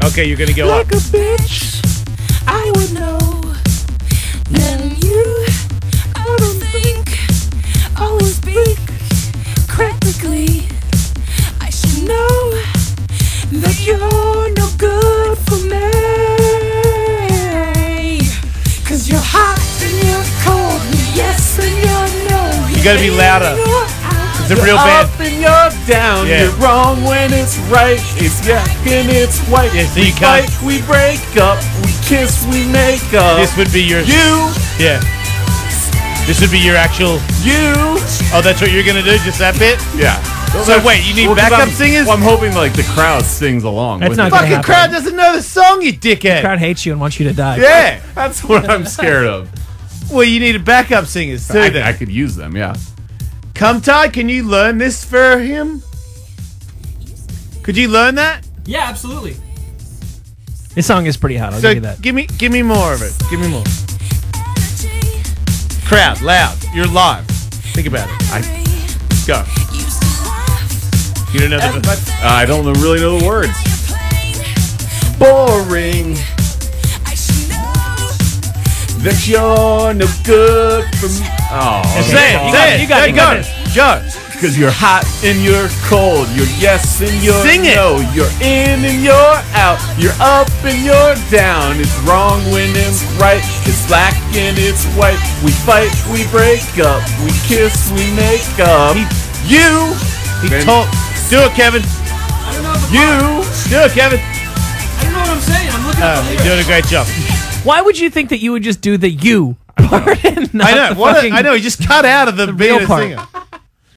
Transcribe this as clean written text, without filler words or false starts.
Okay, you're gonna go like up. a bitch. I would know. Then you, I don't think, always speak practically. I should know that you're no good for me. 'Cause you're hot and you're cold, yes and you're no. You gotta be louder. It's a real You're bad. up and you're down. Yeah. You're wrong when it's right. It's yak and it's white. Yeah, so we you can't- fight, we break up. We kiss, we make up. This would be your. You. Yeah. This would be your actual. You. Oh, that's what you're gonna do? Just that bit? Yeah. So wait, you need 'cause backup I'm- singers? Well, I'm hoping like the crowd sings along. That's with not it. gonna Fucking happen. crowd doesn't know the song, you dickhead. Crowd hates you and wants you to die. Yeah. That's what I'm scared of. Well, you need a backup singers too. I then. could use them. Yeah. Come Ty, can you learn this for him? Could you learn that? Yeah, absolutely. This song is pretty hot. I'll So give you that. give me more of it. Give me more. Crowd, loud. You're live. Think about it. Go. You don't know the. I don't really know the words. Boring. That you're no good for me. Oh, Say it. You Say it. got it, you got it. Go. Because you're hot and you're cold. You're yes and you're Sing it. no. You're in and you're out. You're up and you're down. It's wrong when it's right. It's black and it's white. We fight, we break up. We kiss, we make up. You. He Man. told. Do it, Kevin. I don't know if You. Do it, Kevin. I don't know what I'm saying. I'm looking at the You're lyrics. doing a great job. Why would you think that you would just do the you part and not I know. the fucking I know. He just cut out of the real being a part. singer.